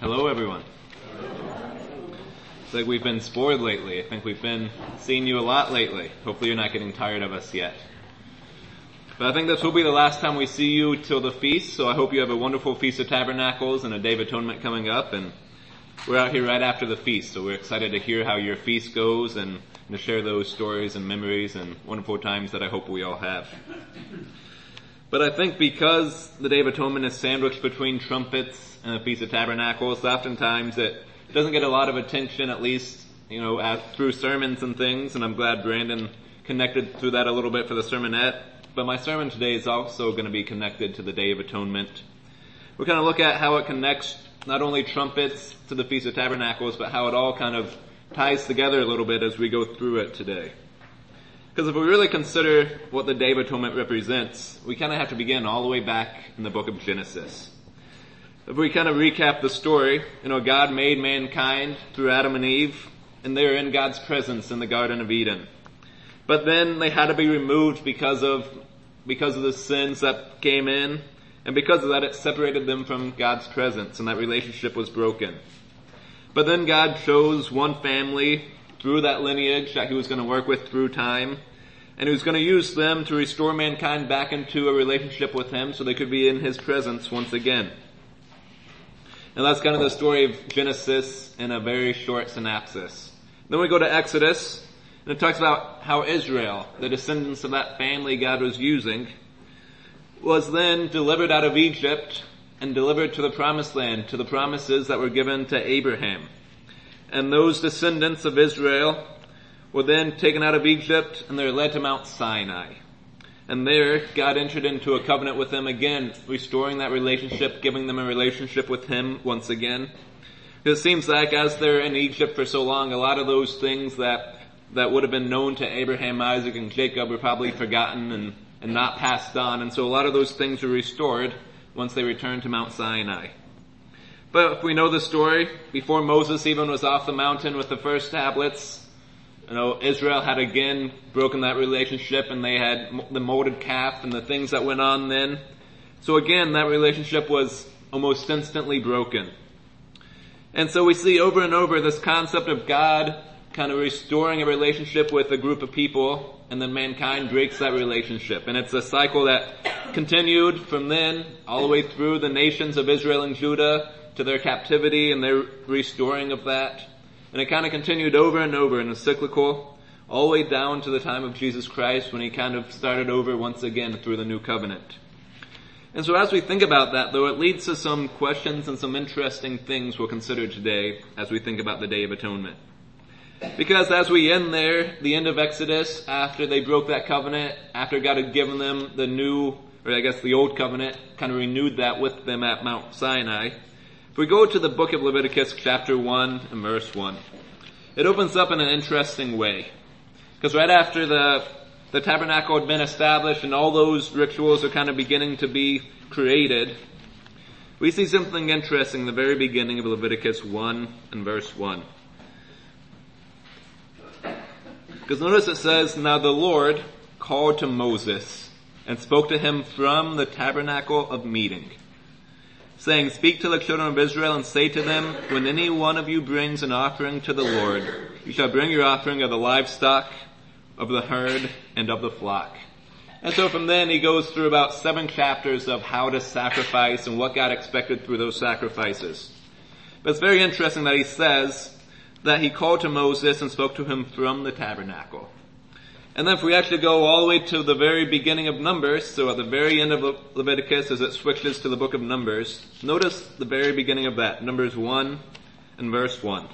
Hello, everyone. It's like we've been spoiled lately. I think we've been seeing you a lot lately. Hopefully you're not getting tired of us yet. But I think this will be the last time we see you till the feast, so I hope you have a wonderful Feast of Tabernacles and a Day of Atonement coming up, and we're out here right after the feast, so we're excited to hear how your feast goes and to share those stories and memories and wonderful times that I hope we all have. But I think because the Day of Atonement is sandwiched between trumpets and the Feast of Tabernacles, oftentimes it doesn't get a lot of attention, at least, through sermons and things, and I'm glad Brandon connected through that a little bit for the sermonette. But my sermon today is also going to be connected to the Day of Atonement. We're going to look at how it connects not only trumpets to the Feast of Tabernacles, but how it all kind of ties together a little bit as we go through it today. Because if we really consider what the Day of Atonement represents, we kind of have to begin all the way back in the book of Genesis. If we kind of recap the story, God made mankind through Adam and Eve, and they were in God's presence in the Garden of Eden. But then they had to be removed because of the sins that came in, and because of that it separated them from God's presence, and that relationship was broken. But then God chose one family through that lineage that he was going to work with through time, and he was going to use them to restore mankind back into a relationship with him so they could be in his presence once again. And that's kind of the story of Genesis in a very short synopsis. Then we go to Exodus, and it talks about how Israel, the descendants of that family God was using, was then delivered out of Egypt and delivered to the promised land, to the promises that were given to Abraham. And those descendants of Israel were then taken out of Egypt and they were led to Mount Sinai. And there, God entered into a covenant with them again, restoring that relationship, giving them a relationship with him once again. It seems like as they're in Egypt for so long, a lot of those things that would have been known to Abraham, Isaac, and Jacob were probably forgotten and not passed on. And so a lot of those things were restored once they returned to Mount Sinai. But if we know the story, before Moses even was off the mountain with the first tablets, Israel had again broken that relationship, and they had the molded calf and the things that went on then. So again, that relationship was almost instantly broken. And so we see over and over this concept of God kind of restoring a relationship with a group of people, and then mankind breaks that relationship. And it's a cycle that continued from then all the way through the nations of Israel and Judah to their captivity and their restoring of that. And it kind of continued over and over in a cyclical, all the way down to the time of Jesus Christ when he kind of started over once again through the new covenant. And so as we think about that, though, it leads to some questions and some interesting things we'll consider today as we think about the Day of Atonement. Because as we end there, the end of Exodus, after they broke that covenant, after God had given them the old covenant, kind of renewed that with them at Mount Sinai. If we go to the book of Leviticus chapter 1 and verse 1, it opens up in an interesting way. Because right after the tabernacle had been established and all those rituals are kind of beginning to be created, we see something interesting in the very beginning of Leviticus 1 and verse 1. Because notice it says, "Now the Lord called to Moses and spoke to him from the tabernacle of meeting, saying, Speak to the children of Israel and say to them, when any one of you brings an offering to the Lord, you shall bring your offering of the livestock, of the herd, and of the flock." And so from then he goes through about 7 chapters of how to sacrifice and what God expected through those sacrifices. But it's very interesting that he says that he called to Moses and spoke to him from the tabernacle. And then if we actually go all the way to the very beginning of Numbers, so at the very end of Leviticus as it switches to the book of Numbers, notice the very beginning of that, Numbers 1 and verse 1.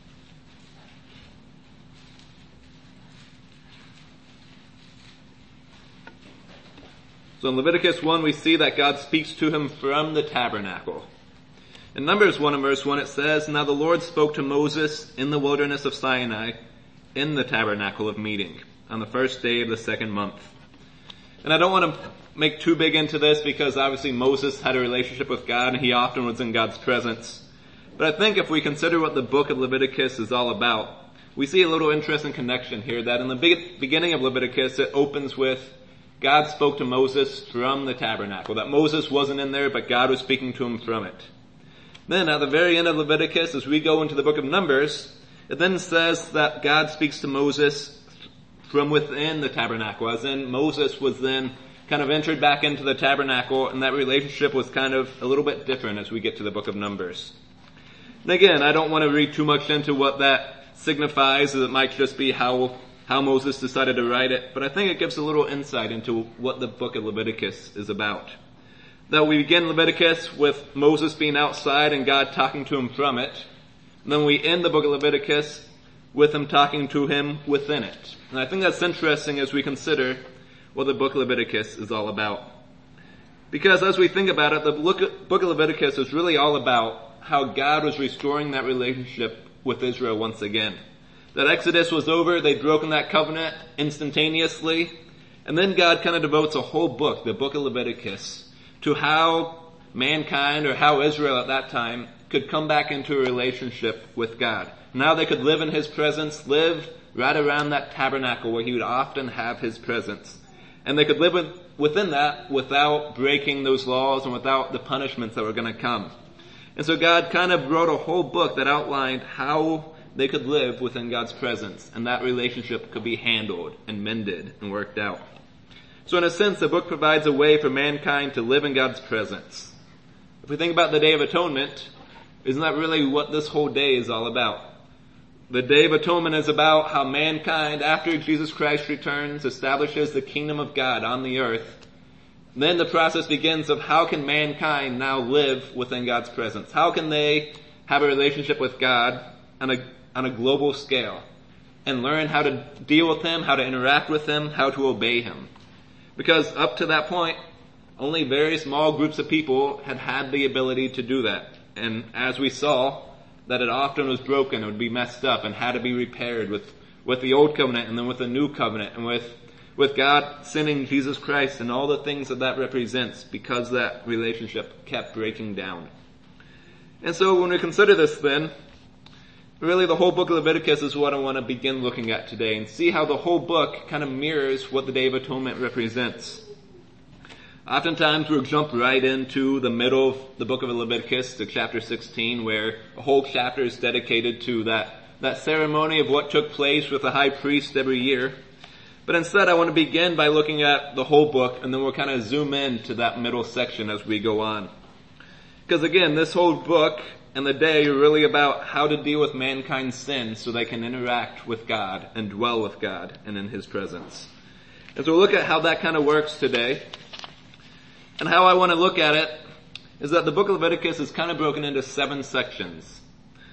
So in Leviticus 1 we see that God speaks to him from the tabernacle. In Numbers 1 and verse 1 it says, "Now the Lord spoke to Moses in the wilderness of Sinai in the tabernacle of meeting on the first day of the 2nd month." And I don't want to make too big into this because obviously Moses had a relationship with God and he often was in God's presence. But I think if we consider what the book of Leviticus is all about, we see a little interesting connection here that in the beginning of Leviticus it opens with God spoke to Moses from the tabernacle. That Moses wasn't in there, but God was speaking to him from it. Then at the very end of Leviticus, as we go into the book of Numbers, it then says that God speaks to Moses from within the tabernacle, as in Moses was then kind of entered back into the tabernacle, and that relationship was kind of a little bit different as we get to the book of Numbers. And again, I don't want to read too much into what that signifies, as it might just be how Moses decided to write it, but I think it gives a little insight into what the book of Leviticus is about. That we begin Leviticus with Moses being outside and God talking to him from it. And then we end the book of Leviticus with him talking to him within it. And I think that's interesting as we consider what the book of Leviticus is all about. Because as we think about it, the book of Leviticus is really all about how God was restoring that relationship with Israel once again. That Exodus was over, they'd broken that covenant instantaneously, and then God kind of devotes a whole book, the book of Leviticus, to how mankind, or how Israel at that time, could come back into a relationship with God. Now they could live in His presence, live right around that tabernacle where He would often have His presence. And they could live within that without breaking those laws and without the punishments that were going to come. And so God kind of wrote a whole book that outlined how they could live within God's presence, and that relationship could be handled and mended and worked out. So in a sense, the book provides a way for mankind to live in God's presence. If we think about the Day of Atonement, isn't that really what this whole day is all about? The Day of Atonement is about how mankind, after Jesus Christ returns, establishes the kingdom of God on the earth. Then the process begins of how can mankind now live within God's presence? How can they have a relationship with God on a global scale and learn how to deal with Him, how to interact with Him, how to obey Him? Because up to that point, only very small groups of people had the ability to do that. And as we saw, that it often was broken, it would be messed up, and had to be repaired with the old covenant and then with the new covenant, and with God sending Jesus Christ and all the things that represents, because that relationship kept breaking down. And so when we consider this then, really the whole book of Leviticus is what I want to begin looking at today, and see how the whole book kind of mirrors what the Day of Atonement represents. Oftentimes we'll jump right into the middle of the book of Leviticus to chapter 16, where a whole chapter is dedicated to that ceremony of what took place with the high priest every year. But instead I want to begin by looking at the whole book, and then we'll kind of zoom in to that middle section as we go on. Because again, this whole book and the day are really about how to deal with mankind's sin so they can interact with God and dwell with God and in His presence. And so we'll look at how that kind of works today. And how I want to look at it is that the book of Leviticus is kind of broken into 7 sections.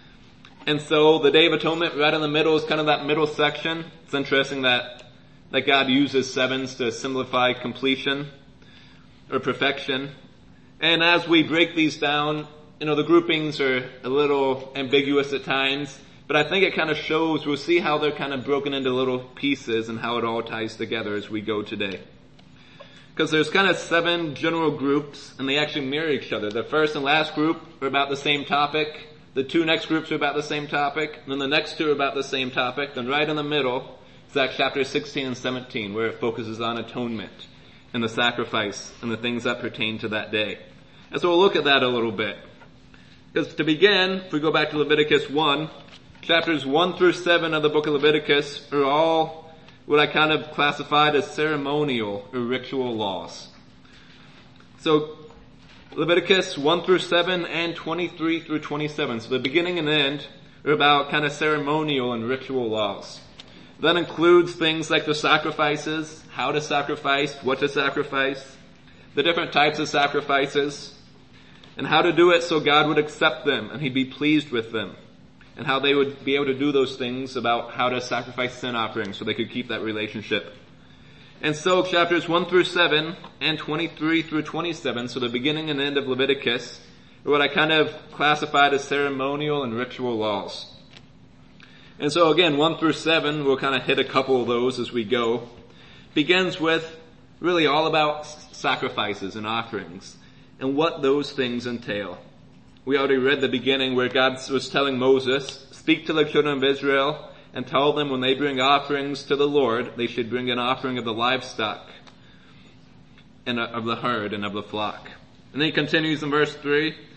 And so the Day of Atonement right in the middle is kind of that middle section. It's interesting that God uses 7s to simplify completion or perfection. And as we break these down, the groupings are a little ambiguous at times, but I think it kind of shows, we'll see how they're kind of broken into little pieces and how it all ties together as we go today. Because there's kind of 7 general groups, and they actually mirror each other. The first and last group are about the same topic. The 2 next groups are about the same topic. And then the next 2 are about the same topic. Then right in the middle is that chapter 16 and 17, where it focuses on atonement and the sacrifice and the things that pertain to that day. And so we'll look at that a little bit. Because to begin, if we go back to Leviticus 1, chapters 1 through 7 of the book of Leviticus are all what I kind of classified as ceremonial or ritual laws. So Leviticus 1 through 7 and 23 through 27. So the beginning and end are about kind of ceremonial and ritual laws. That includes things like the sacrifices, how to sacrifice, what to sacrifice, the different types of sacrifices, and how to do it so God would accept them and He'd be pleased with them. And how they would be able to do those things about how to sacrifice sin offerings so they could keep that relationship. And so chapters 1 through 7 and 23 through 27, so the beginning and end of Leviticus, are what I kind of classified as ceremonial and ritual laws. And so again, 1 through 7, we'll kind of hit a couple of those as we go. Begins with really all about sacrifices and offerings and what those things entail. We already read the beginning where God was telling Moses, speak to the children of Israel and tell them when they bring offerings to the Lord, they should bring an offering of the livestock and of the herd and of the flock. And then he continues in verse 3,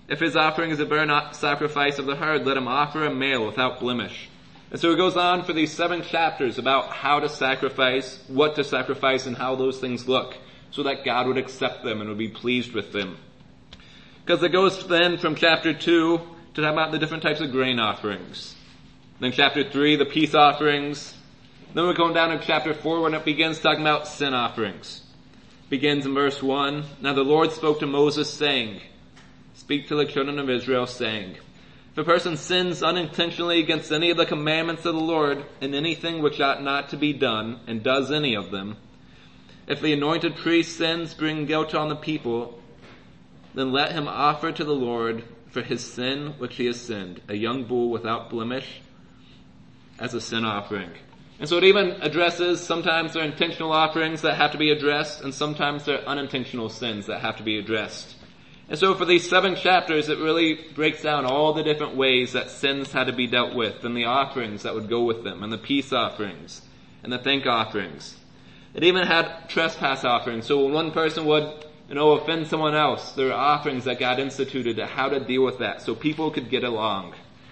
If his offering is a burnt sacrifice of the herd, let him offer a male without blemish. And so it goes on for these 7 chapters about how to sacrifice, what to sacrifice, and how those things look, so that God would accept them and would be pleased with them. Because it goes then from chapter 2 to talk about the different types of grain offerings. Then chapter 3, the peace offerings. Then we're going down to chapter 4 when it begins talking about sin offerings. It begins in verse 1. Now the Lord spoke to Moses saying, speak to the children of Israel saying, if a person sins unintentionally against any of the commandments of the Lord in anything which ought not to be done, and does any of them, if the anointed priest sins, bringing guilt on the people, then let him offer to the Lord for his sin which he has sinned, a young bull without blemish as a sin offering. And so it even addresses, sometimes there are intentional offerings that have to be addressed, and sometimes there are unintentional sins that have to be addressed. And so for these 7 chapters, it really breaks down all the different ways that sins had to be dealt with, and the offerings that would go with them, and the peace offerings, and the thank offerings. It even had trespass offerings. So when one person would, offend someone else, there are offerings that God instituted to how to deal with that, so people could get along.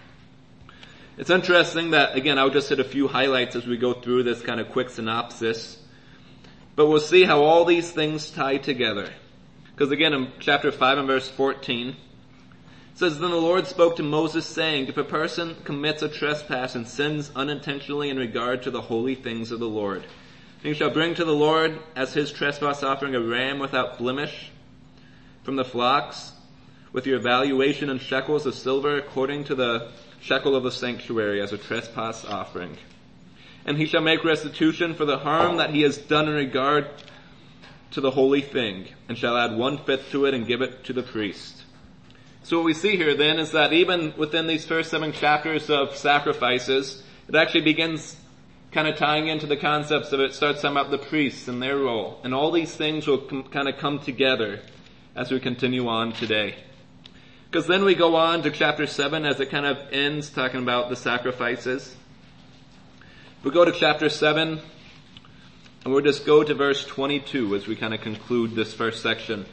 It's interesting that, again, I'll just hit a few highlights as we go through this kind of quick synopsis. But we'll see how all these things tie together. Because again, in chapter 5 and verse 14, it says, then the Lord spoke to Moses saying, if a person commits a trespass and sins unintentionally in regard to the holy things of the Lord, then you shall bring to the Lord as his trespass offering a ram without blemish from the flocks, with your valuation in shekels of silver according to the shekel of the sanctuary as a trespass offering. And he shall make restitution for the harm that he has done in regard to the holy thing, and shall add 1/5 to it and give it to the priest. So what we see here then is that even within these first 7 chapters of sacrifices, it actually begins kind of tying into the concepts of it, starts talking about the priests and their role. And all these things will kind of come together as we continue on today. Because then we go on to chapter 7 as it kind of ends talking about the sacrifices. We go to chapter 7, and we'll just go to verse 22 as we kind of conclude this first section.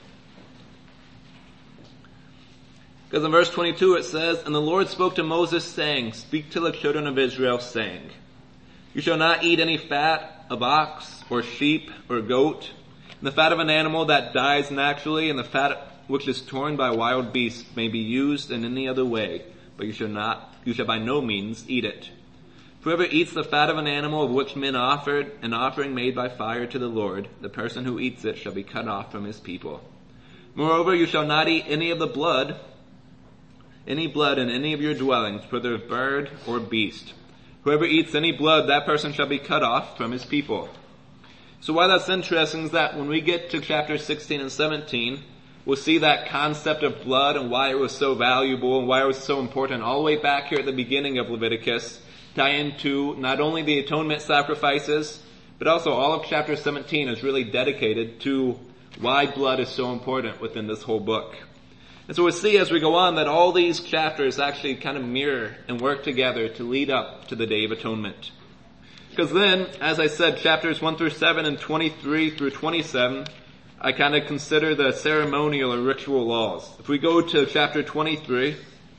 Because in verse 22 it says, and the Lord spoke to Moses saying, speak to the children of Israel saying, you shall not eat any fat of ox or sheep or goat, and the fat of an animal that dies naturally, and the fat which is torn by wild beasts may be used in any other way, but you shall by no means eat it. Whoever eats the fat of an animal of which men offered an offering made by fire to the Lord, the person who eats it shall be cut off from his people. Moreover, you shall not eat any blood in any of your dwellings, whether of bird or beast. Whoever eats any blood, that person shall be cut off from his people. So why that's interesting is that when we get to chapters 16 and 17, we'll see that concept of blood and why it was so valuable and why it was so important all the way back here at the beginning of Leviticus, tie into not only the atonement sacrifices, but also all of chapter 17 is really dedicated to why blood is so important within this whole book. And so we'll see as we go on that all these chapters actually kind of mirror and work together to lead up to the Day of Atonement. Because then, as I said, chapters 1 through 7 and 23 through 27, I kind of consider the ceremonial or ritual laws. If we go to chapter 23,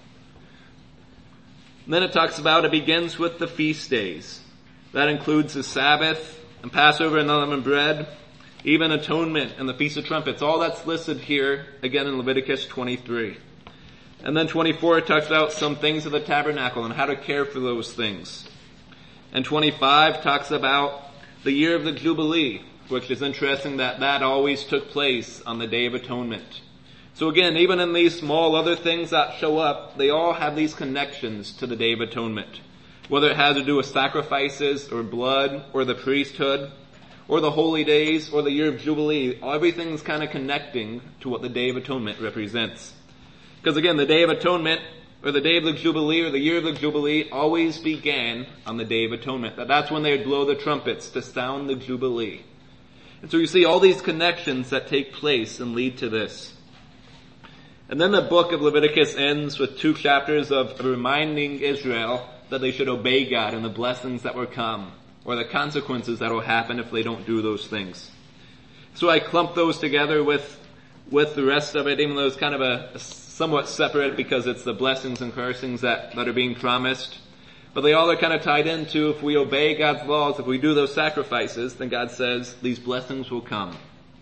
then it begins with the feast days. That includes the Sabbath and Passover and unleavened bread, even atonement and the Feast of Trumpets. All that's listed here, again in Leviticus 23. And then 24 talks about some things of the tabernacle and how to care for those things. And 25 talks about the year of the Jubilee, which is interesting that always took place on the Day of Atonement. So again, even in these small other things that show up, they all have these connections to the Day of Atonement. Whether it has to do with sacrifices or blood or the priesthood or the holy days or the year of Jubilee, everything's kind of connecting to what the Day of Atonement represents. Because again, the Day of Atonement or the Day of the Jubilee or the year of the Jubilee always began on the Day of Atonement. That's when they would blow the trumpets to sound the Jubilee. And so you see all these connections that take place and lead to this. And then the book of Leviticus ends with 2 chapters of reminding Israel that they should obey God and the blessings that will come, or the consequences that will happen if they don't do those things. So I clumped those together with the rest of it, even though it's kind of a somewhat separate because it's the blessings and cursings that are being promised. But they all are kind of tied into, if we obey God's laws, if we do those sacrifices, then God says these blessings will come.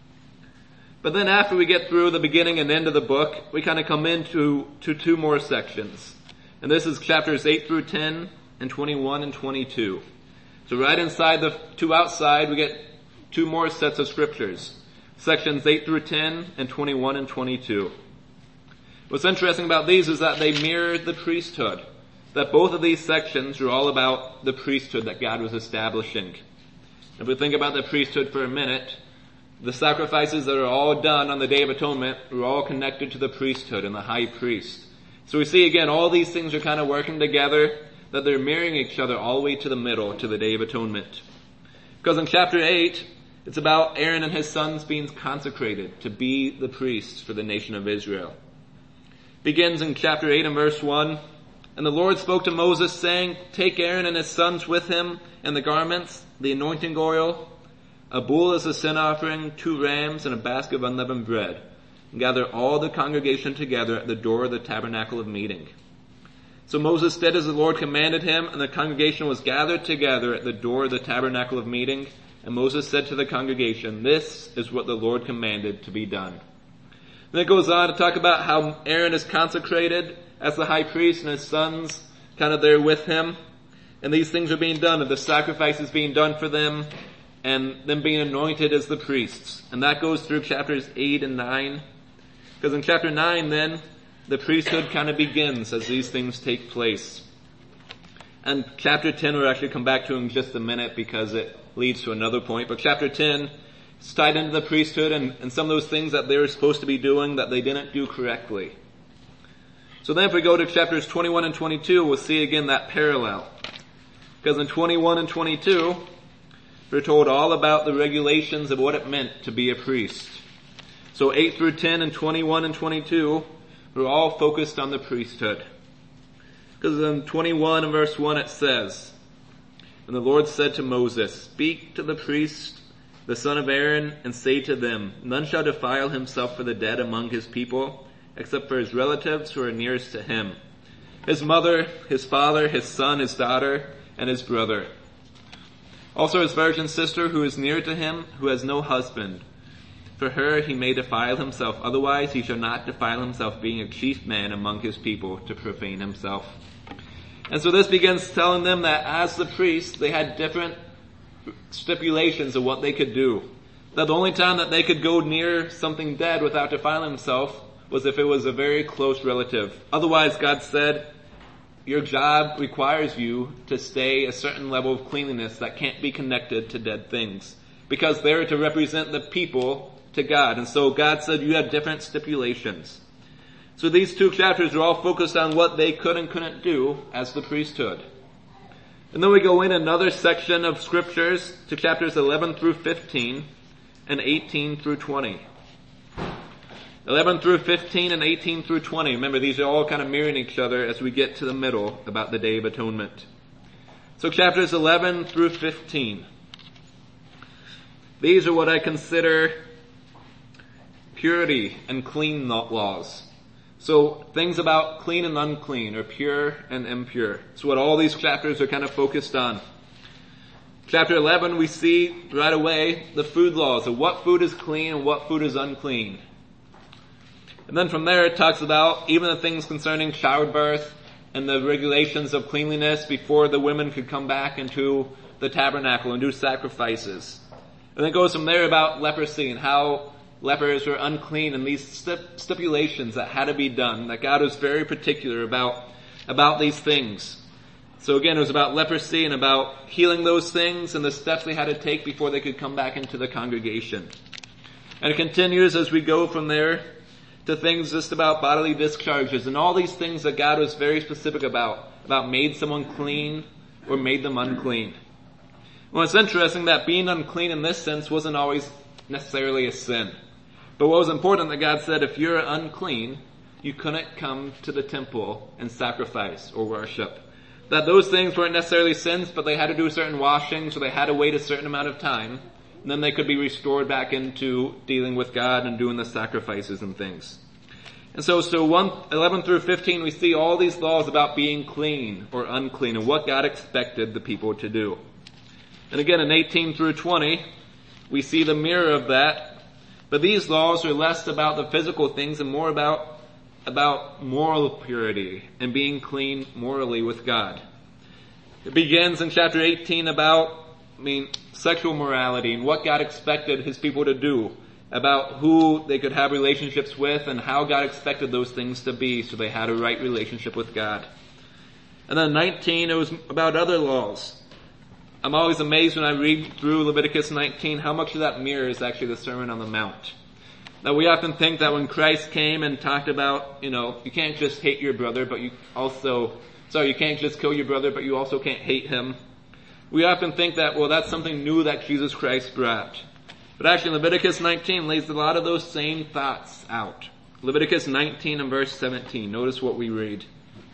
But then after we get through the beginning and end of the book, we kind of come into two more sections. And this is chapters 8 through 10 and 21 and 22. So right inside the two outside, we get two more sets of scriptures. Sections 8 through 10 and 21 and 22. What's interesting about these is that they mirror the priesthood. That both of these sections are all about the priesthood that God was establishing. If we think about the priesthood for a minute, the sacrifices that are all done on the Day of Atonement are all connected to the priesthood and the high priest. So we see again, all these things are kind of working together, that they're mirroring each other all the way to the middle, to the Day of Atonement. Because in chapter 8, it's about Aaron and his sons being consecrated to be the priests for the nation of Israel. Begins in chapter 8 and verse 1. And the Lord spoke to Moses, saying, Take Aaron and his sons with him, and the garments, the anointing oil, a bull as a sin offering, 2 rams, and a basket of unleavened bread. And gather all the congregation together at the door of the tabernacle of meeting. So Moses did as the Lord commanded him, and the congregation was gathered together at the door of the tabernacle of meeting. And Moses said to the congregation, This is what the Lord commanded to be done. Then it goes on to talk about how Aaron is consecrated as the high priest and his sons kind of there with him. And these things are being done, and the sacrifice is being done for them, and them being anointed as the priests. And that goes through chapters 8 and 9. Because in chapter 9 then, the priesthood kind of begins as these things take place. And chapter 10 we'll actually come back to in just a minute because it leads to another point. But chapter 10 is tied into the priesthood and some of those things that they were supposed to be doing that they didn't do correctly. So then if we go to chapters 21 and 22, we'll see again that parallel. Because in 21 and 22, we're told all about the regulations of what it meant to be a priest. So 8 through 10 and 21 and 22, we're all focused on the priesthood. Because in 21 and verse 1 it says, And the Lord said to Moses, Speak to the priest, the son of Aaron, and say to them, None shall defile himself for the dead among his people, except for his relatives who are nearest to him, his mother, his father, his son, his daughter, and his brother. Also his virgin sister who is near to him, who has no husband. For her he may defile himself, otherwise he shall not defile himself, being a chief man among his people, to profane himself. And so this begins telling them that as the priests, they had different stipulations of what they could do. That the only time that they could go near something dead without defiling himself was if it was a very close relative. Otherwise, God said, your job requires you to stay a certain level of cleanliness that can't be connected to dead things. Because they're to represent the people to God. And so God said you have different stipulations. So these two chapters are all focused on what they could and couldn't do as the priesthood. And then we go in another section of scriptures to chapters 11 through 15 and 18 through 20. 11 through 15 and 18 through 20. Remember, these are all kind of mirroring each other as we get to the middle about the Day of Atonement. So chapters 11 through 15. These are what I consider purity and clean laws. So things about clean and unclean, or pure and impure. It's what all these chapters are kind of focused on. Chapter 11, we see right away the food laws of what food is clean and what food is unclean. And then from there it talks about even the things concerning childbirth and the regulations of cleanliness before the women could come back into the tabernacle and do sacrifices. And then it goes from there about leprosy and how lepers were unclean and these stipulations that had to be done, that God was very particular about these things. So again, it was about leprosy and about healing those things and the steps they had to take before they could come back into the congregation. And it continues as we go from there to things just about bodily discharges and all these things that God was very specific about made someone clean or made them unclean. Well, it's interesting that being unclean in this sense wasn't always necessarily a sin. But what was important that God said, if you're unclean, you couldn't come to the temple and sacrifice or worship. That those things weren't necessarily sins, but they had to do certain washings, so they had to wait a certain amount of time. And then they could be restored back into dealing with God and doing the sacrifices and things. And so 11 through 15, we see all these laws about being clean or unclean and what God expected the people to do. And again, in 18 through 20, we see the mirror of that. But these laws are less about the physical things and more about moral purity and being clean morally with God. It begins in chapter 18 about, sexual morality and what God expected his people to do, about who they could have relationships with and how God expected those things to be so they had a right relationship with God. And then 19, it was about other laws. I'm always amazed when I read through Leviticus 19 how much of that mirrors actually the Sermon on the Mount. Now we often think that when Christ came and talked about, you can't just hate your brother, but you can't just kill your brother, but you also can't hate him. We often think that, that's something new that Jesus Christ brought. But actually Leviticus 19 lays a lot of those same thoughts out. Leviticus 19 and verse 17. Notice what we read.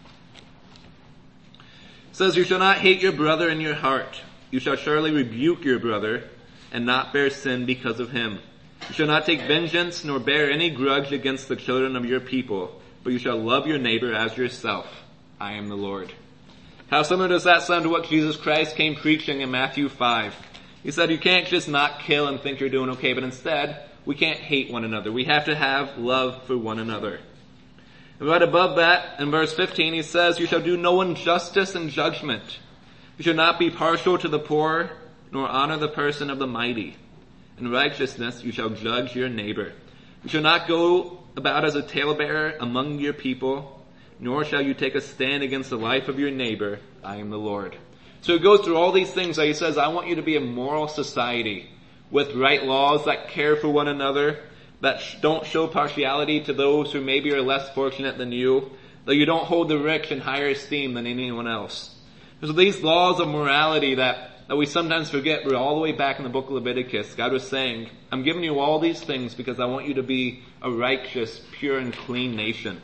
It says, "You shall not hate your brother in your heart. You shall surely rebuke your brother and not bear sin because of him. You shall not take vengeance nor bear any grudge against the children of your people, but you shall love your neighbor as yourself. I am the Lord." How similar does that sound to what Jesus Christ came preaching in Matthew 5? He said you can't just not kill and think you're doing okay, but instead, we can't hate one another. We have to have love for one another. And right above that, in verse 15, he says, "You shall do no injustice in judgment. You shall not be partial to the poor, nor honor the person of the mighty. In righteousness you shall judge your neighbor. You shall not go about as a talebearer among your people, nor shall you take a stand against the life of your neighbor. I am the Lord." So it goes through all these things that he says, I want you to be a moral society with right laws that care for one another, that don't show partiality to those who maybe are less fortunate than you, that you don't hold the rich in higher esteem than anyone else. So these laws of morality that we sometimes forget, we're all the way back in the book of Leviticus. God was saying, I'm giving you all these things because I want you to be a righteous, pure, and clean nation.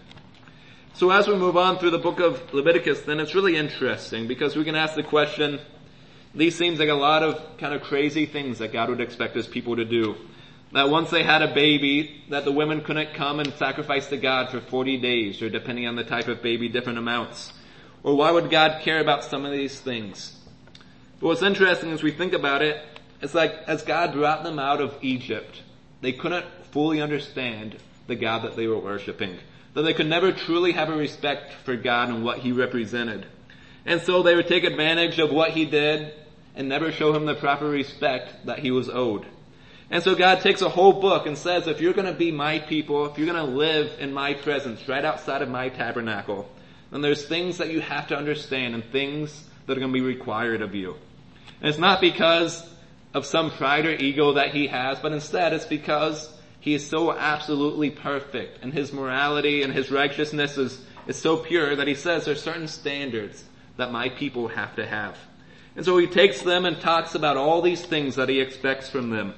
So as we move on through the book of Leviticus, then it's really interesting because we can ask the question, these seems like a lot of kind of crazy things that God would expect his people to do. That once they had a baby, that the women couldn't come and sacrifice to God for 40 days, or depending on the type of baby, different amounts. Or why would God care about some of these things? But what's interesting as we think about it, it's like as God brought them out of Egypt, they couldn't fully understand the God that they were worshiping. That they could never truly have a respect for God and what he represented. And so they would take advantage of what he did and never show him the proper respect that he was owed. And so God takes a whole book and says, if you're going to be my people, if you're going to live in my presence right outside of my tabernacle, then there's things that you have to understand and things that are going to be required of you. And it's not because of some pride or ego that he has, but instead it's because he is so absolutely perfect, and his morality and his righteousness is so pure that he says there's certain standards that my people have to have. And so he takes them and talks about all these things that he expects from them.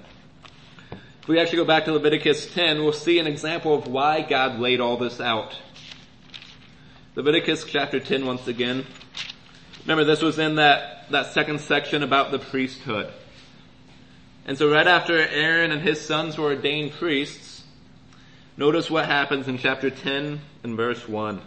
If we actually go back to Leviticus 10, we'll see an example of why God laid all this out. Leviticus chapter 10 once again. Remember, this was in that second section about the priesthood. And so right after Aaron and his sons were ordained priests, notice what happens in chapter 10 and verse 1. It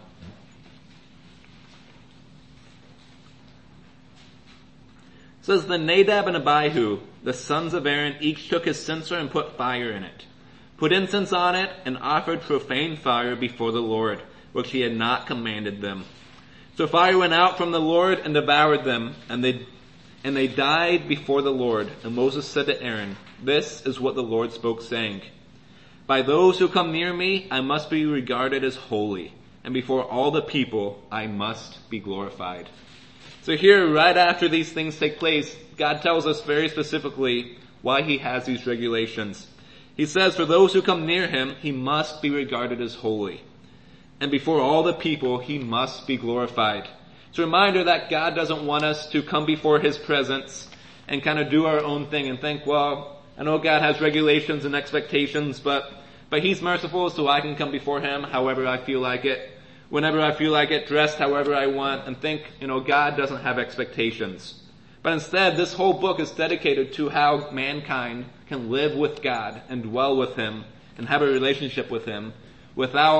says, "Then Nadab and Abihu, the sons of Aaron, each took his censer and put fire in it, put incense on it, and offered profane fire before the Lord, which he had not commanded them. So fire went out from the Lord and devoured them, and they died before the Lord. And Moses said to Aaron, 'This is what the Lord spoke, saying, by those who come near me, I must be regarded as holy, and before all the people, I must be glorified.'" So here, right after these things take place, God tells us very specifically why he has these regulations. He says, for those who come near him, he must be regarded as holy. And before all the people, he must be glorified. It's a reminder that God doesn't want us to come before his presence and kind of do our own thing and think, well, I know God has regulations and expectations, but he's merciful, so I can come before him however I feel like it, whenever I feel like it, dressed however I want, and think, God doesn't have expectations. But instead, this whole book is dedicated to how mankind can live with God and dwell with him and have a relationship with him without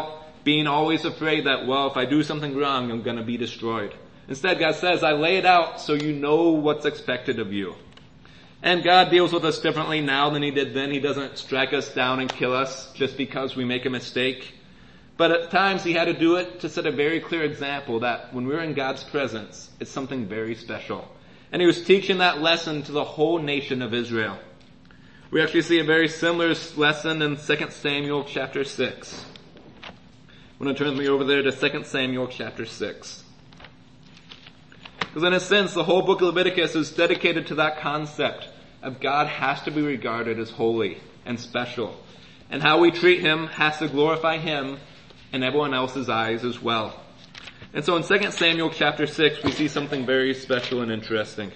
being always afraid that, well, if I do something wrong, I'm going to be destroyed. Instead, God says, I lay it out so you know what's expected of you. And God deals with us differently now than he did then. He doesn't strike us down and kill us just because we make a mistake. But at times he had to do it to set a very clear example that when we're in God's presence, it's something very special. And he was teaching that lesson to the whole nation of Israel. We actually see a very similar lesson in 2 Samuel chapter 6. I'm going to turn me over there to 2 Samuel chapter 6. Because in a sense, the whole book of Leviticus is dedicated to that concept of God has to be regarded as holy and special. And how we treat him has to glorify him in everyone else's eyes as well. And so in 2 Samuel chapter 6, we see something very special and interesting.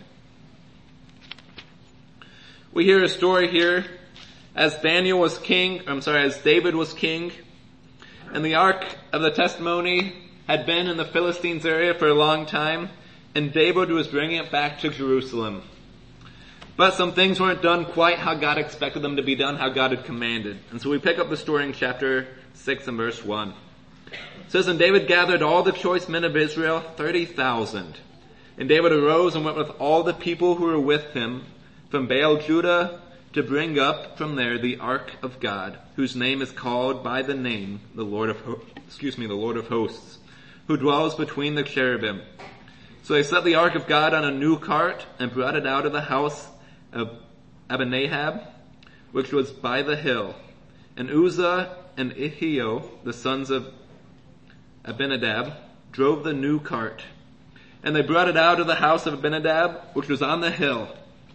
We hear a story here as David was king, and the Ark of the Testimony had been in the Philistines area for a long time, and David was bringing it back to Jerusalem. But some things weren't done quite how God expected them to be done, how God had commanded. And so we pick up the story in chapter 6 and verse 1. It says, And David gathered all the choice men of Israel, 30,000. And David arose and went with all the people who were with him from Baal Judah to bring up from there the ark of God, whose name is called by the name the Lord of Hosts, who dwells between the cherubim. So they set the ark of God on a new cart and brought it out of the house of Abinahab, which was by the hill. And Uzzah and Ahio, the sons of Abinadab, drove the new cart. And they brought it out of the house of Abinadab, which was on the hill,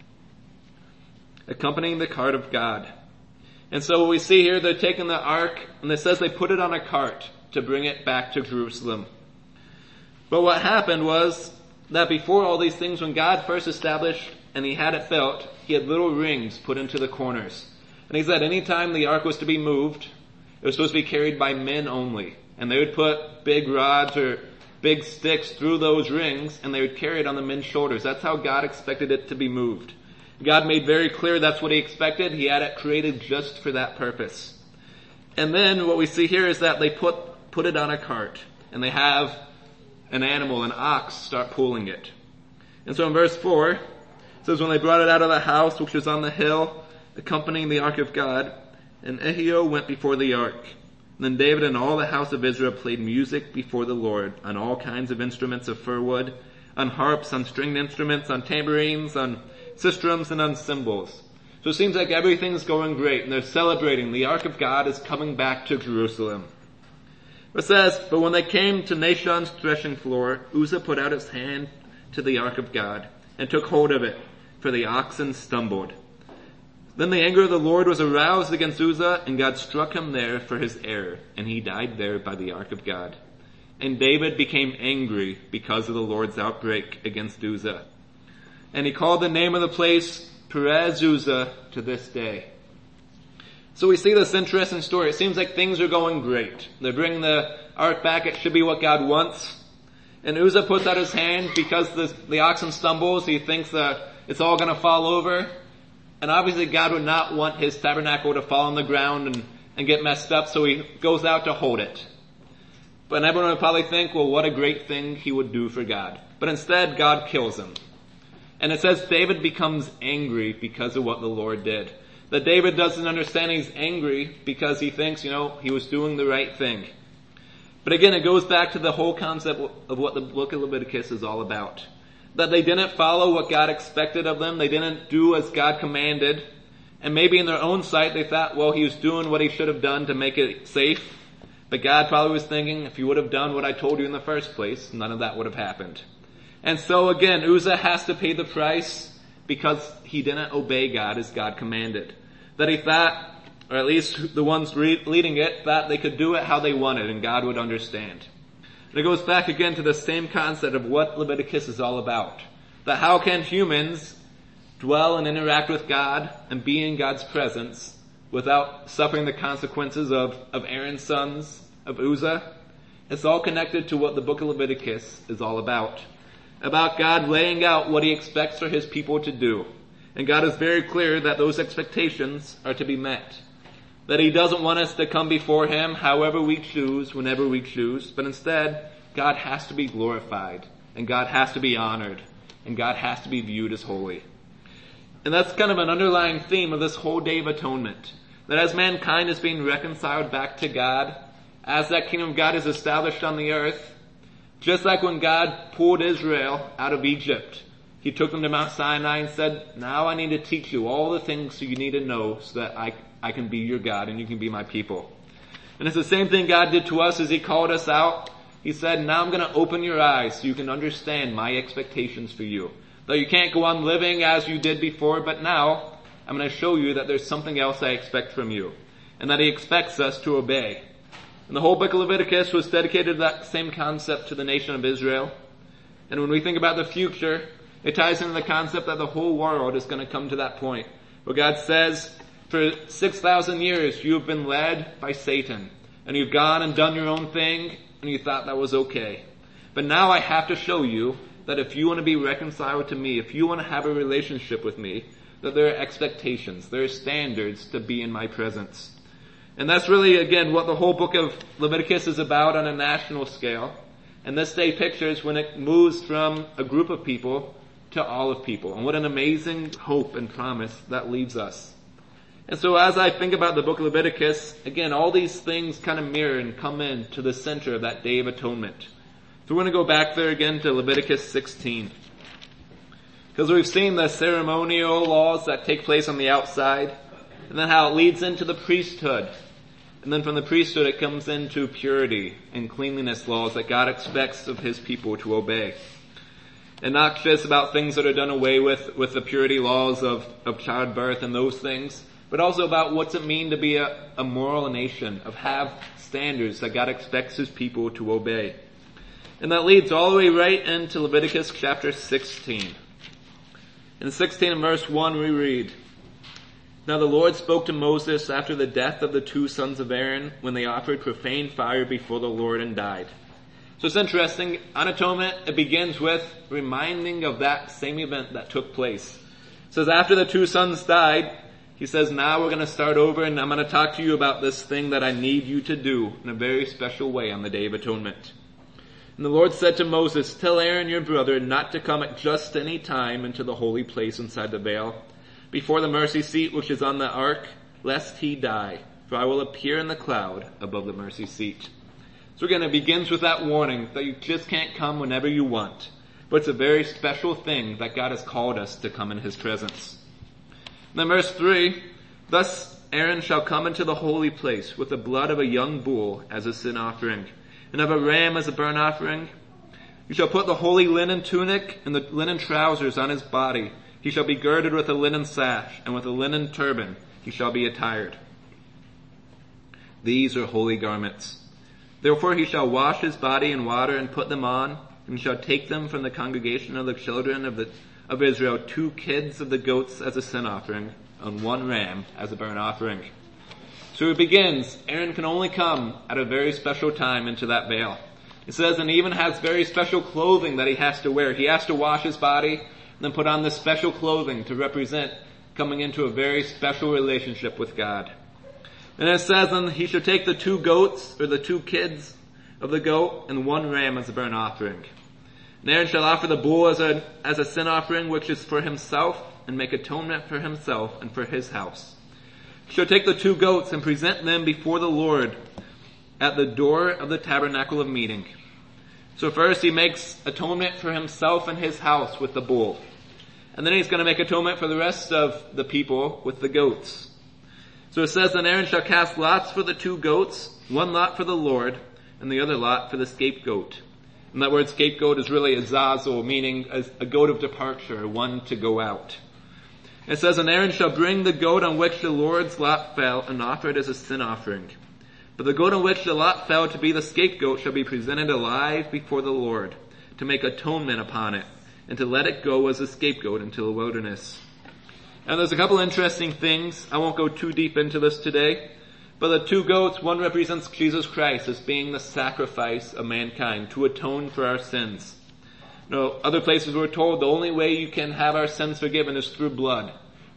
accompanying the cart of God. And so what we see here, they're taking the ark, and it says they put it on a cart to bring it back to Jerusalem. But what happened was that before all these things, when God first established and he had it built, he had little rings put into the corners. And he said anytime the ark was to be moved, it was supposed to be carried by men only. And they would put big rods or big sticks through those rings, and they would carry it on the men's shoulders. That's how God expected it to be moved. God made very clear that's what he expected. He had it created just for that purpose. And then what we see here is that they put it on a cart, and they have an animal, an ox, start pulling it. And so in verse 4, it says, When they brought it out of the house, which was on the hill, accompanying the ark of God, and Ahio went before the ark. Then David and all the house of Israel played music before the Lord on all kinds of instruments of fir wood, on harps, on stringed instruments, on tambourines, on sistrums, and on cymbals. So it seems like everything's going great, and they're celebrating. The ark of God is coming back to Jerusalem. It says, But when they came to Nashon's threshing floor, Uzzah put out his hand to the ark of God, and took hold of it, for the oxen stumbled. Then the anger of the Lord was aroused against Uzzah, and God struck him there for his error, and he died there by the ark of God. And David became angry because of the Lord's outbreak against Uzzah. And he called the name of the place Perez Uzzah to this day. So we see this interesting story. It seems like things are going great. They're bringing the ark back. It should be what God wants. And Uzzah puts out his hand because the oxen stumbles. He thinks that it's all going to fall over. And obviously God would not want his tabernacle to fall on the ground and get messed up, so he goes out to hold it. But everyone would probably think, well, what a great thing he would do for God. But instead, God kills him. And it says David becomes angry because of what the Lord did. That David doesn't understand he's angry because he thinks, he was doing the right thing. But again, it goes back to the whole concept of what the book of Leviticus is all about. That they didn't follow what God expected of them. They didn't do as God commanded. And maybe in their own sight they thought, well, he was doing what he should have done to make it safe. But God probably was thinking, if you would have done what I told you in the first place, none of that would have happened. And so again, Uzzah has to pay the price because he didn't obey God as God commanded. That he thought, or at least the ones leading it, thought they could do it how they wanted and God would understand. And it goes back again to the same concept of what Leviticus is all about. That how can humans dwell and interact with God and be in God's presence without suffering the consequences of Aaron's sons, of Uzzah? It's all connected to what the book of Leviticus is all about. About God laying out what he expects for his people to do. And God is very clear that those expectations are to be met. That he doesn't want us to come before him however we choose, whenever we choose, but instead, God has to be glorified, and God has to be honored, and God has to be viewed as holy. And that's kind of an underlying theme of this whole Day of Atonement. That as mankind is being reconciled back to God, as that kingdom of God is established on the earth, just like when God pulled Israel out of Egypt, he took them to Mount Sinai and said, now I need to teach you all the things you need to know so that I can be your God and you can be my people. And it's the same thing God did to us as he called us out. He said, now I'm going to open your eyes so you can understand my expectations for you. Though you can't go on living as you did before, but now I'm going to show you that there's something else I expect from you. And that he expects us to obey. And the whole book of Leviticus was dedicated to that same concept to the nation of Israel. And when we think about the future, it ties into the concept that the whole world is going to come to that point. Where God says, for 6,000 years you have been led by Satan. And you've gone and done your own thing, and you thought that was okay. But now I have to show you that if you want to be reconciled to me, if you want to have a relationship with me, that there are expectations, there are standards to be in my presence. And that's really, again, what the whole book of Leviticus is about on a national scale. And this day pictures when it moves from a group of people to all of people. And what an amazing hope and promise that leaves us. And so as I think about the book of Leviticus, again, all these things kind of mirror and come in to the center of that Day of Atonement. So we're going to go back there again to Leviticus 16. Because we've seen the ceremonial laws that take place on the outside, and then how it leads into the priesthood. And then from the priesthood it comes into purity and cleanliness laws that God expects of his people to obey. And not just about things that are done away with the purity laws of childbirth and those things, but also about what's it mean to be a moral nation, of have standards that God expects his people to obey. And that leads all the way right into Leviticus chapter 16. In 16 and verse 1 we read, now the Lord spoke to Moses after the death of the two sons of Aaron when they offered profane fire before the Lord and died. So it's interesting, on Atonement it begins with reminding of that same event that took place. It says after the two sons died, he says now we're going to start over and I'm going to talk to you about this thing that I need you to do in a very special way on the Day of Atonement. And the Lord said to Moses, tell Aaron your brother not to come at just any time into the holy place inside the veil, before the mercy seat which is on the ark, lest he die, for I will appear in the cloud above the mercy seat. So again, it begins with that warning that you just can't come whenever you want. But it's a very special thing that God has called us to come in his presence. And then verse 3, thus Aaron shall come into the holy place with the blood of a young bull as a sin offering, and of a ram as a burnt offering. You shall put the holy linen tunic and the linen trousers on his body. He shall be girded with a linen sash, and with a linen turban he shall be attired. These are holy garments. Therefore he shall wash his body in water and put them on, and shall take them from the congregation of the children of Israel 2 kids of the goats as a sin offering, and 1 ram as a burnt offering. So it begins, Aaron can only come at a very special time into that veil. It says, and he even has very special clothing that he has to wear. He has to wash his body, and then put on this special clothing to represent coming into a very special relationship with God. And it says, and he shall take the 2 goats, or the 2 kids of the goat, and 1 ram as a burnt offering. And Aaron shall offer the bull as a sin offering, which is for himself, and make atonement for himself and for his house. He shall take the 2 goats and present them before the Lord at the door of the tabernacle of meeting. So first he makes atonement for himself and his house with the bull. And then he's going to make atonement for the rest of the people with the goats. So it says, and Aaron shall cast lots for the 2 goats, 1 lot for the Lord, and the other lot for the scapegoat. And that word scapegoat is really a zazel, meaning a goat of departure, one to go out. It says, and Aaron shall bring the goat on which the Lord's lot fell and offer it as a sin offering. But the goat on which the lot fell to be the scapegoat shall be presented alive before the Lord, to make atonement upon it, and to let it go as a scapegoat into the wilderness. And there's a couple interesting things. I won't go too deep into this today. But the 2 goats, one represents Jesus Christ as being the sacrifice of mankind to atone for our sins. Other places we're told the only way you can have our sins forgiven is through blood.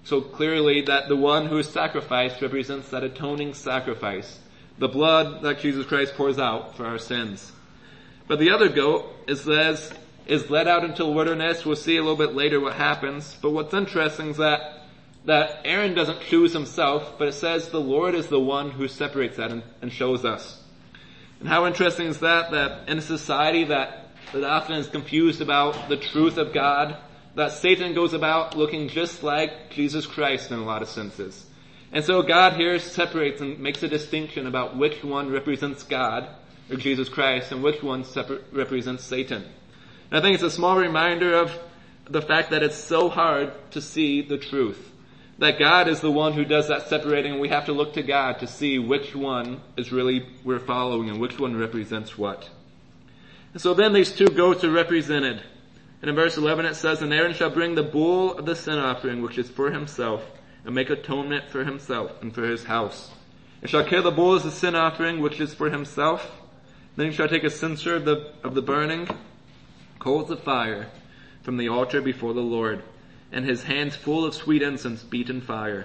so clearly that the one who is sacrificed represents that atoning sacrifice, the blood that Jesus Christ pours out for our sins. But the other goat is led out into the wilderness. We'll see a little bit later what happens. But what's interesting is that Aaron doesn't choose himself, but it says the Lord is the one who separates that and shows us. And how interesting is that in a society that often is confused about the truth of God, that Satan goes about looking just like Jesus Christ in a lot of senses. And so God here separates and makes a distinction about which one represents God, or Jesus Christ, and which one represents Satan. And I think it's a small reminder of the fact that it's so hard to see the truth. That God is the one who does that separating, and we have to look to God to see which one is really we're following and which one represents what. And so then these two goats are represented. And in verse 11 it says, "And Aaron shall bring the bull of the sin offering, which is for himself, and make atonement for himself and for his house. And shall kill the bull as a sin offering, which is for himself. Then he shall take a censer of the burning coals of fire from the altar before the Lord, and his hands full of sweet incense beaten fine,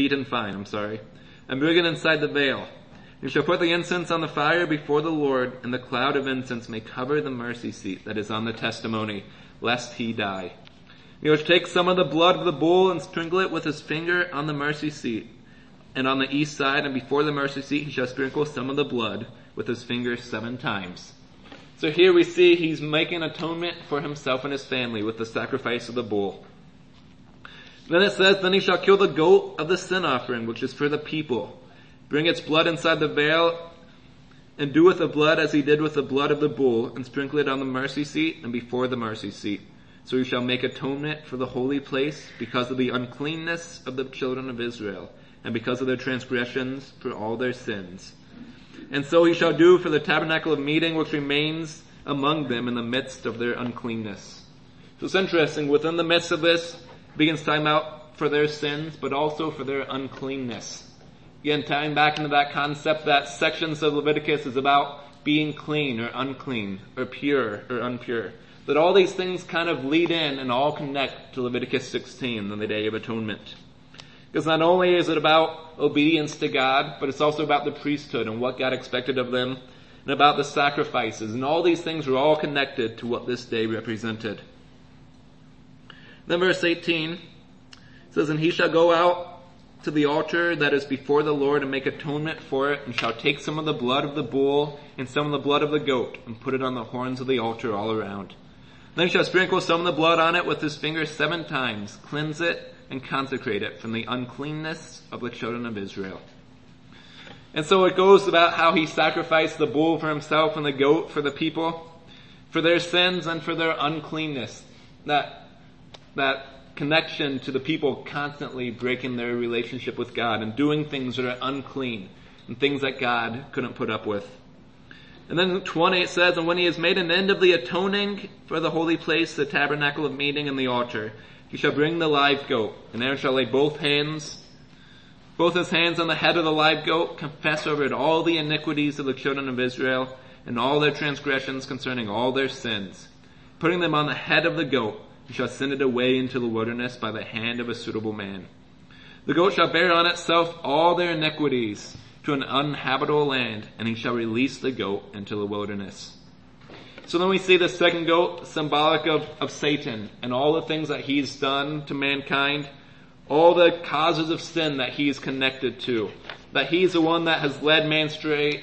and bring it inside the veil. You shall put the incense on the fire before the Lord, and the cloud of incense may cover the mercy seat that is on the testimony, lest he die. You shall take some of the blood of the bull and sprinkle it with his finger on the mercy seat, and on the east side, and before the mercy seat he shall sprinkle some of the blood with his finger 7 times. So here we see he's making atonement for himself and his family with the sacrifice of the bull. Then it says, "Then he shall kill the goat of the sin offering, which is for the people. Bring its blood inside the veil, and do with the blood as he did with the blood of the bull, and sprinkle it on the mercy seat and before the mercy seat. So he shall make atonement for the holy place because of the uncleanness of the children of Israel, and because of their transgressions for all their sins. And so he shall do for the tabernacle of meeting, which remains among them in the midst of their uncleanness." So it's interesting, within the midst of this, it begins time out for their sins, but also for their uncleanness. Again, tying back into that concept that sections of Leviticus is about being clean or unclean, or pure or impure. That all these things kind of lead in and all connect to Leviticus 16 on the Day of Atonement. Because not only is it about obedience to God, but it's also about the priesthood and what God expected of them, and about the sacrifices. And all these things are all connected to what this day represented. Then verse 18 says, "And he shall go out to the altar that is before the Lord and make atonement for it, and shall take some of the blood of the bull and some of the blood of the goat, and put it on the horns of the altar all around. Then he shall sprinkle some of the blood on it with his finger 7 times, cleanse it, and consecrate it from the uncleanness of the children of Israel." And so it goes about how he sacrificed the bull for himself and the goat for the people, for their sins and for their uncleanness. That connection to the people constantly breaking their relationship with God and doing things that are unclean and things that God couldn't put up with. And then 20 it says, "And when he has made an end of the atoning for the holy place, the tabernacle of meeting and the altar, he shall bring the live goat, and Aaron shall lay both his hands on the head of the live goat, confess over it all the iniquities of the children of Israel, and all their transgressions concerning all their sins. Putting them on the head of the goat, he shall send it away into the wilderness by the hand of a suitable man. The goat shall bear on itself all their iniquities to an uninhabitable land, and he shall release the goat into the wilderness." So then we see the second goat symbolic of Satan and all the things that he's done to mankind, all the causes of sin that he's connected to, that he's the one that has led mankind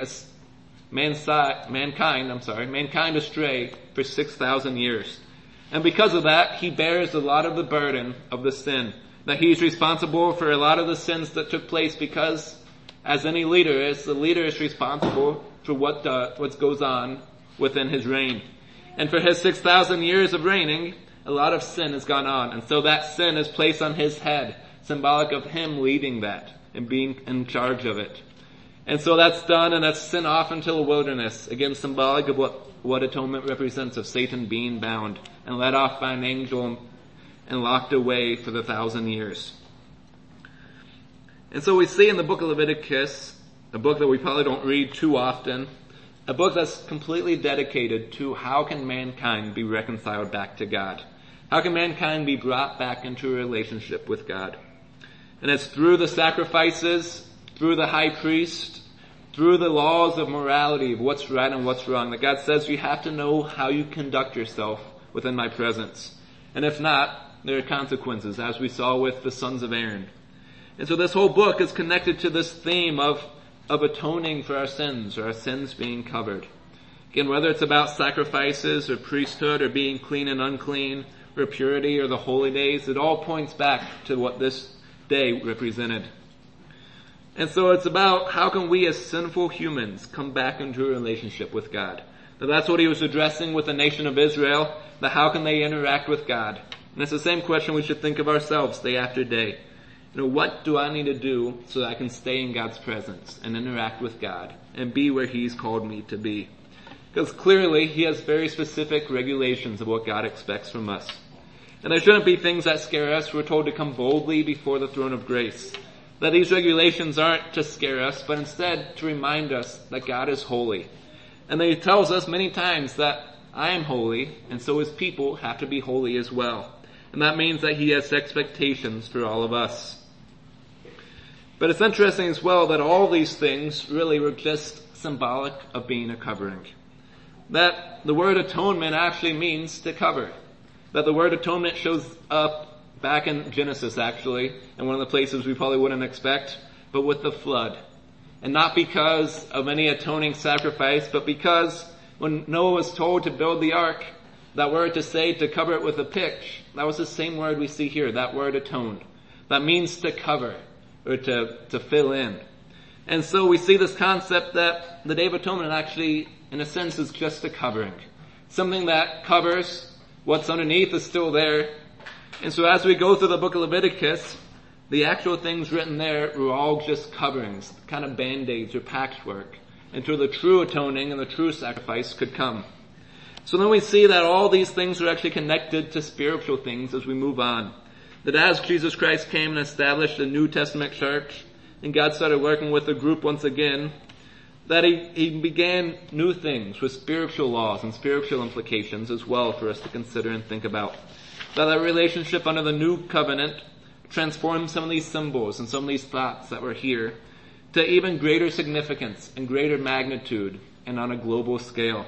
astray for 6,000 years. And because of that, he bears a lot of the burden of the sin, that he's responsible for a lot of the sins that took place because, as any leader is, the leader is responsible for what goes on within his reign. And for his 6,000 years of reigning, a lot of sin has gone on. And so that sin is placed on his head, symbolic of him leading that and being in charge of it. And so that's done, and that's sent off into the wilderness, again symbolic of what atonement represents, of Satan being bound and led off by an angel and locked away for the 1,000 years. And so we see in the book of Leviticus, a book that we probably don't read too often, a book that's completely dedicated to how can mankind be reconciled back to God. How can mankind be brought back into a relationship with God? And it's through the sacrifices, through the high priest, through the laws of morality, of what's right and what's wrong, that God says you have to know how you conduct yourself within my presence. And if not, there are consequences, as we saw with the sons of Aaron. And so this whole book is connected to this theme of atoning for our sins, or our sins being covered. Again, whether it's about sacrifices or priesthood or being clean and unclean or purity or the holy days, it all points back to what this day represented. And so it's about how can we as sinful humans come back into a relationship with God. Now that's what he was addressing with the nation of Israel, that how can they interact with God. And it's the same question we should think of ourselves day after day. What do I need to do so that I can stay in God's presence and interact with God and be where he's called me to be? Because clearly he has very specific regulations of what God expects from us. And there shouldn't be things that scare us. We're told to come boldly before the throne of grace. That these regulations aren't to scare us, but instead to remind us that God is holy. And that he tells us many times that I am holy, and so his people have to be holy as well. And that means that he has expectations for all of us. But it's interesting as well that all these things really were just symbolic of being a covering. That the word atonement actually means to cover. That the word atonement shows up back in Genesis actually, in one of the places we probably wouldn't expect, but with the flood. And not because of any atoning sacrifice, but because when Noah was told to build the ark, that word to say to cover it with a pitch, that was the same word we see here, that word atoned. That means to cover, or to fill in. And so we see this concept that the Day of Atonement actually, in a sense, is just a covering. Something that covers what's underneath is still there. And so as we go through the book of Leviticus, the actual things written there were all just coverings, kind of band-aids or patchwork, until the true atoning and the true sacrifice could come. So then we see that all these things are actually connected to spiritual things as we move on. That as Jesus Christ came and established a New Testament church, and God started working with the group once again, that he began new things with spiritual laws and spiritual implications as well for us to consider and think about. That relationship under the new covenant transformed some of these symbols and some of these thoughts that were here to even greater significance and greater magnitude and on a global scale.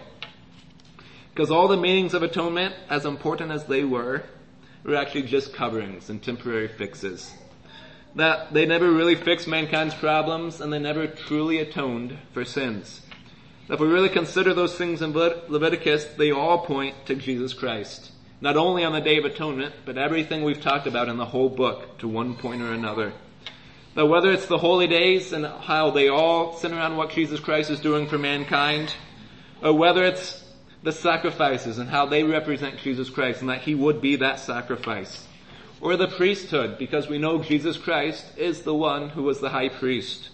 Because all the meanings of atonement, as important as they were actually just coverings and temporary fixes. That they never really fixed mankind's problems and they never truly atoned for sins. If we really consider those things in Leviticus, they all point to Jesus Christ. Not only on the Day of Atonement, but everything we've talked about in the whole book to one point or another. Now whether it's the holy days and how they all center around what Jesus Christ is doing for mankind, or whether it's the sacrifices and how they represent Jesus Christ and that he would be that sacrifice. Or the priesthood, because we know Jesus Christ is the one who was the high priest.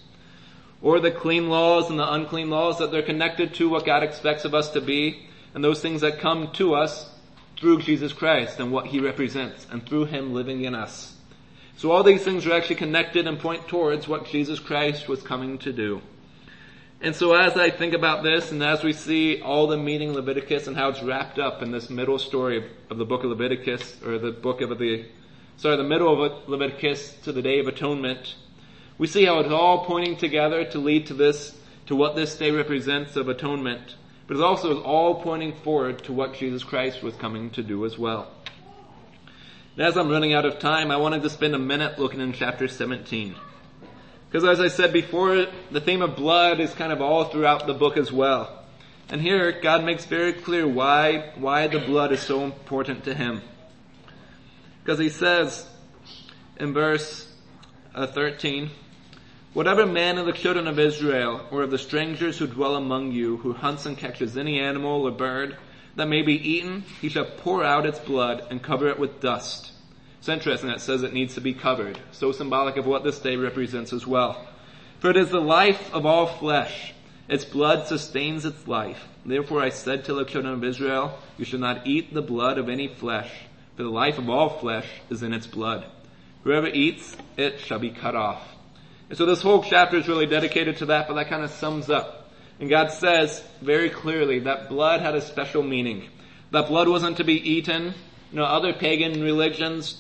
Or the clean laws and the unclean laws, that they're connected to what God expects of us to be, and those things that come to us through Jesus Christ and what he represents, and through him living in us. So all these things are actually connected and point towards what Jesus Christ was coming to do. And so as I think about this, and as we see all the meaning Leviticus and how it's wrapped up in this middle story of the book of Leviticus, or the middle of Leviticus to the Day of Atonement, we see how it's all pointing together to lead to what this day represents of atonement. But it's also all pointing forward to what Jesus Christ was coming to do as well. And as I'm running out of time, I wanted to spend a minute looking in chapter 17. Because as I said before, the theme of blood is kind of all throughout the book as well. And here, God makes very clear why the blood is so important to him. Because he says in verse 13, "Whatever man of the children of Israel, or of the strangers who dwell among you, who hunts and catches any animal or bird that may be eaten, he shall pour out its blood and cover it with dust." It's interesting that it says it needs to be covered. So symbolic of what this day represents as well. "For it is the life of all flesh. Its blood sustains its life. Therefore I said to the children of Israel, you shall not eat the blood of any flesh, for the life of all flesh is in its blood. Whoever eats it shall be cut off." And so this whole chapter is really dedicated to that, but that kind of sums up. And God says very clearly that blood had a special meaning. That blood wasn't to be eaten. Other pagan religions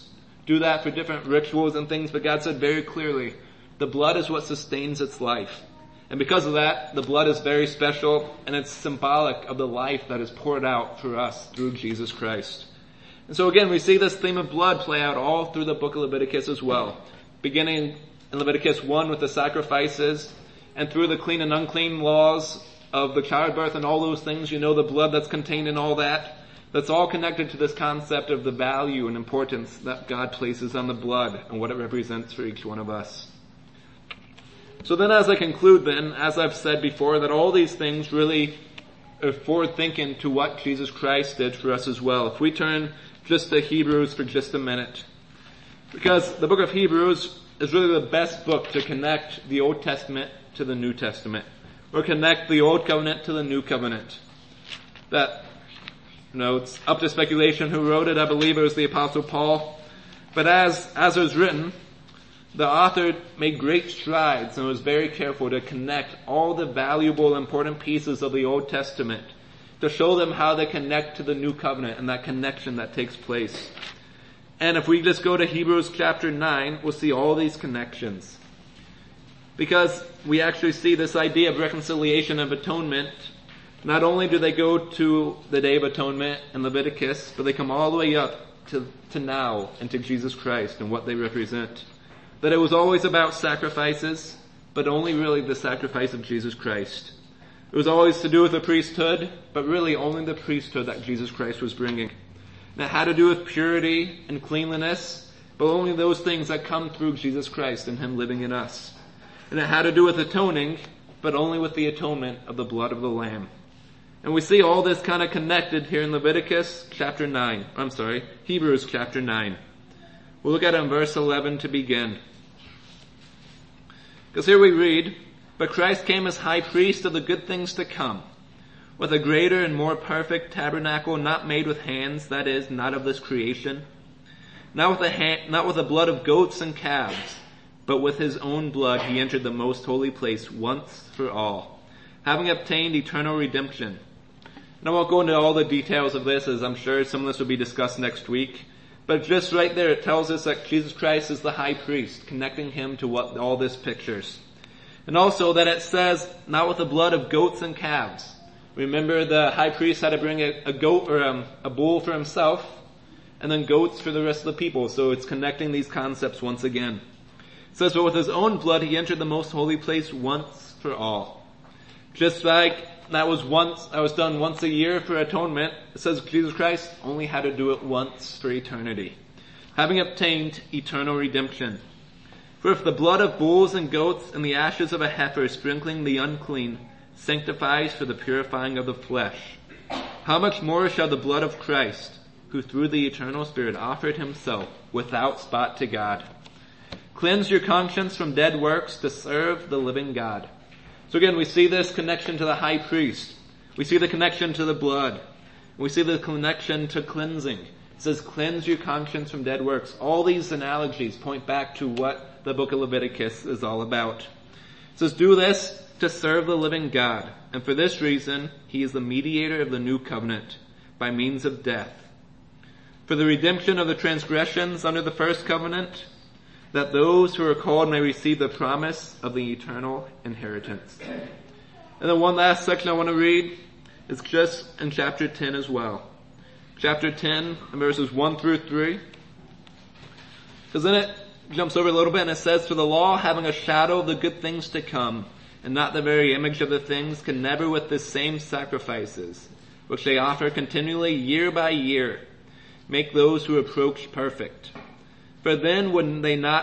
do that for different rituals and things, but God said very clearly, the blood is what sustains its life. And because of that, the blood is very special, and it's symbolic of the life that is poured out for us through Jesus Christ. And so again, we see this theme of blood play out all through the book of Leviticus as well. Beginning in Leviticus 1 with the sacrifices, and through the clean and unclean laws of the childbirth and all those things, the blood that's contained in all that. That's all connected to this concept of the value and importance that God places on the blood and what it represents for each one of us. So then as I conclude then, as I've said before, that all these things really are forward thinking to what Jesus Christ did for us as well. If we turn just to Hebrews for just a minute. Because the book of Hebrews is really the best book to connect the Old Testament to the New Testament. Or connect the Old Covenant to the New Covenant. That, it's up to speculation who wrote it. I believe it was the Apostle Paul. But as it was written, the author made great strides and was very careful to connect all the valuable, important pieces of the Old Testament to show them how they connect to the New Covenant and that connection that takes place. And if we just go to Hebrews chapter 9, we'll see all these connections. Because we actually see this idea of reconciliation and atonement. Not only do they go to the Day of Atonement in Leviticus, but they come all the way up to now and to Jesus Christ and what they represent. That it was always about sacrifices, but only really the sacrifice of Jesus Christ. It was always to do with the priesthood, but really only the priesthood that Jesus Christ was bringing. And it had to do with purity and cleanliness, but only those things that come through Jesus Christ and Him living in us. And it had to do with atoning, but only with the atonement of the blood of the Lamb. And we see all this kind of connected here in Hebrews chapter 9. We'll look at it in verse 11 to begin. Because here we read, "But Christ came as high priest of the good things to come, with a greater and more perfect tabernacle not made with hands, that is, not of this creation, not with the blood of goats and calves, but with His own blood He entered the most holy place once for all, having obtained eternal redemption." And I won't go into all the details of this, as I'm sure some of this will be discussed next week. But just right there, it tells us that Jesus Christ is the high priest, connecting Him to what all this pictures. And also that it says, not with the blood of goats and calves. Remember, the high priest had to bring a goat or a bull for himself, and then goats for the rest of the people. So it's connecting these concepts once again. It says, "But with His own blood He entered the most holy place once for all." Just like that was done once a year for atonement, it says Jesus Christ only had to do it once for eternity, having obtained eternal redemption. "For if the blood of bulls and goats and the ashes of a heifer sprinkling the unclean sanctifies for the purifying of the flesh, how much more shall the blood of Christ, who through the eternal Spirit offered Himself without spot to God, cleanse your conscience from dead works to serve the living God." So again, we see this connection to the high priest. We see the connection to the blood. We see the connection to cleansing. It says, "Cleanse your conscience from dead works." All these analogies point back to what the book of Leviticus is all about. It says, "Do this to serve the living God, and for this reason He is the mediator of the new covenant by means of death, for the redemption of the transgressions under the first covenant, that those who are called may receive the promise of the eternal inheritance." And then one last section I want to read is just in chapter 10 as well. Chapter 10, verses 1 through 3. Because then it jumps over a little bit and it says, "For the law, having a shadow of the good things to come, and not the very image of the things, can never with the same sacrifices, which they offer continually year by year, make those who approach perfect. For then would they not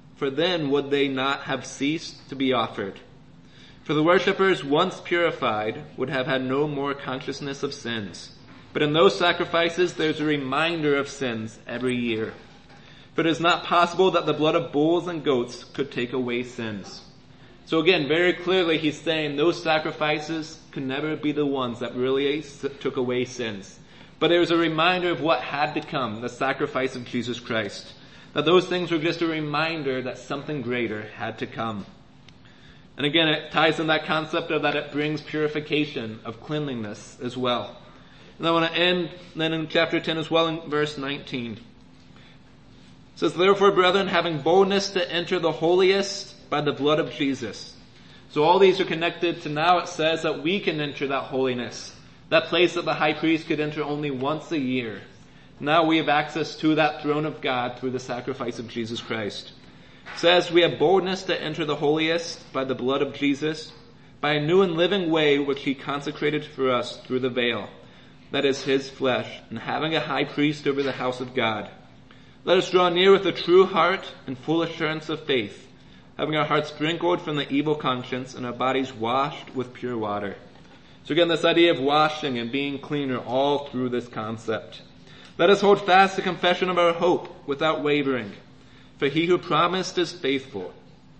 have ceased to be offered. For the worshippers, once purified, would have had no more consciousness of sins. But in those sacrifices there's a reminder of sins every year. For it is not possible that the blood of bulls and goats could take away sins." So again, very clearly He's saying those sacrifices could never be the ones that really took away sins. But there's a reminder of what had to come, the sacrifice of Jesus Christ. That those things were just a reminder that something greater had to come. And again, it ties in that concept of that it brings purification of cleanliness as well. And I want to end then in chapter 10 as well in verse 19. It says, therefore, brethren, having boldness to enter the holiest by the blood of Jesus. So all these are connected to now it says that we can enter that holiness, that place that the high priest could enter only once a year. Now we have access to that throne of God through the sacrifice of Jesus Christ. It says we have boldness to enter the holiest by the blood of Jesus, by a new and living way which he consecrated for us through the veil, that is his flesh, and having a high priest over the house of God. Let us draw near with a true heart and full assurance of faith, having our hearts sprinkled from the evil conscience and our bodies washed with pure water. So again, this idea of washing and being clean are all through this concept. Let us hold fast the confession of our hope without wavering, for he who promised is faithful.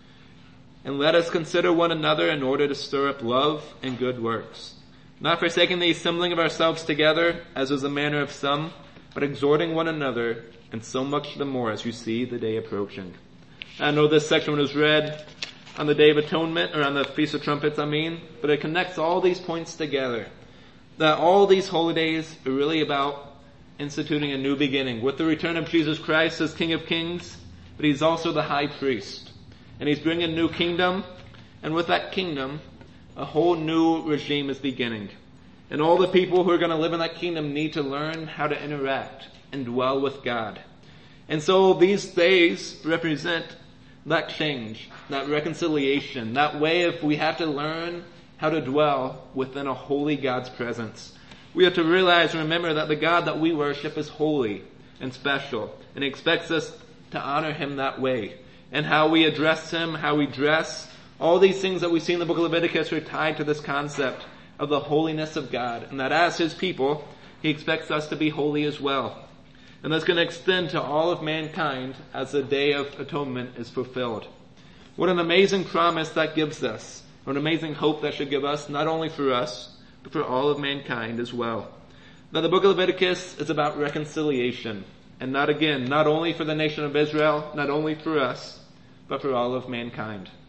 And let us consider one another in order to stir up love and good works, not forsaking the assembling of ourselves together, as is the manner of some, but exhorting one another, and so much the more as you see the day approaching. I know this section was read on the Day of Atonement, or on the Feast of Trumpets, but it connects all these points together. That all these holidays are really about instituting a new beginning with the return of Jesus Christ as King of Kings, but he's also the high priest. And he's bringing a new kingdom, and with that kingdom, a whole new regime is beginning. And all the people who are going to live in that kingdom need to learn how to interact and dwell with God. And so these days represent that change, that reconciliation, that way if we have to learn how to dwell within a holy God's presence. We have to realize and remember that the God that we worship is holy and special, and he expects us to honor him that way. And how we address him, how we dress, all these things that we see in the book of Leviticus are tied to this concept of the holiness of God, and that as his people, he expects us to be holy as well. And that's going to extend to all of mankind as the Day of Atonement is fulfilled. What an amazing promise that gives us. What an amazing hope that should give us, not only for us, but for all of mankind as well. Now the book of Leviticus is about reconciliation. And not only for the nation of Israel, not only for us, but for all of mankind.